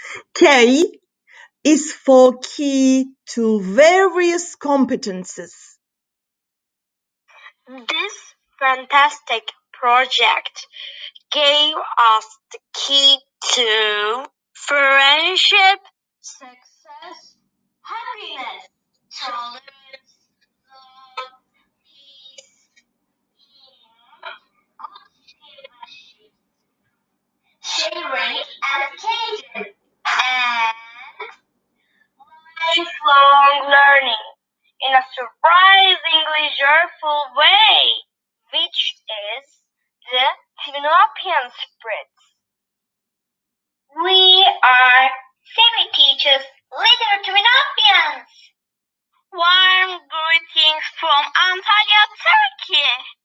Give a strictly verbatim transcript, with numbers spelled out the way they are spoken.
K is for key to various competences. This fantastic project gave us the key to friendship, success, happiness, tolerance, love, peace, sharing, education, and lifelong learning in a surprisingly joyful way, which is the Twinopian spirit. We are Semi Teachers Little Twinopians. Warm greetings from Antalya, Turkey.